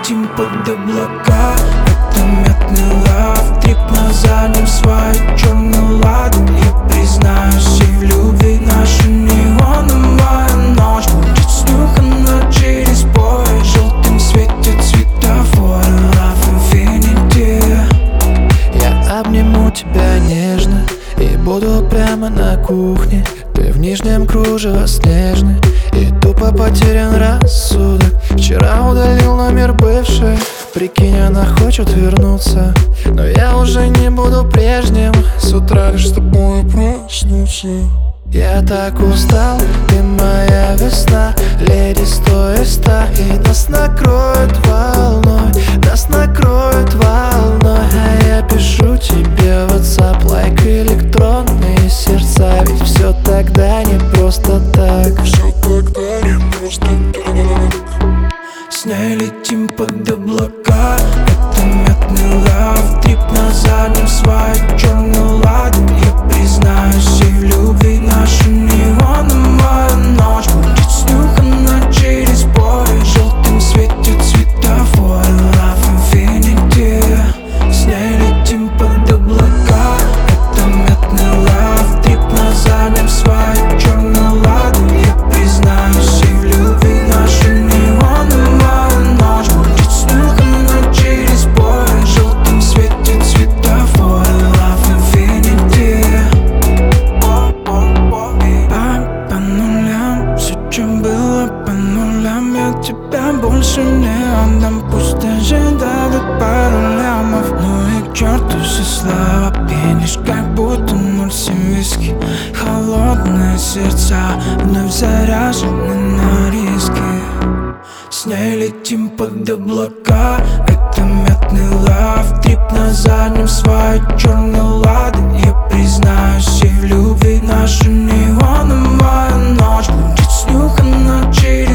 летим под облака. Это мятный лав, трип на заднем свай, черный ладан. Я признаюсь ей в любви, наша неоновая ночь будет снюхана через бой. Желтым светит светофор, love infinity. Я обниму тебя нежно и буду прямо на кухне. Ты в нижнем кружево снежный и тупо потерян рассудок. Вчера удалил номер бывшей, прикинь, она хочет вернуться, но я уже не буду прежним. С утра лишь с тобой проснуться. Я так устал, ты моя весна, леди 100 и нас накроет волной, нас накроет волной. А я пишу тебе в WhatsApp, лайк электронные сердца. Ведь все тогда не просто так, все тогда не просто так. С ней летим под облака. Это мятный лав, трип на заднем свай, черный ладан. Я признаюсь ей в любви, наша неоновая ночь будет снюхана через бой. Желтым светит светофор, love infinity. С ней летим под облака. Это мятный лав, трип на заднем свай, черный ладан. Я признаюсь ей в любви, наша неоновая ночь будет снюхана через бой. Желтым светит светофор, love infinity. По нулям, все, чем было по нулям. Я тебя больше не отдам, пусть даже дадут пару лямов. Ну и к черту все слова, пенишь как будто 0,7 виски. Холодные сердца вновь заряжены на риски. С ней летим под облака. Это мятный лав, трип на заднем свай, черный ладан. Я признаюсь ей в любви, наша неоновая ночь будет снюхана через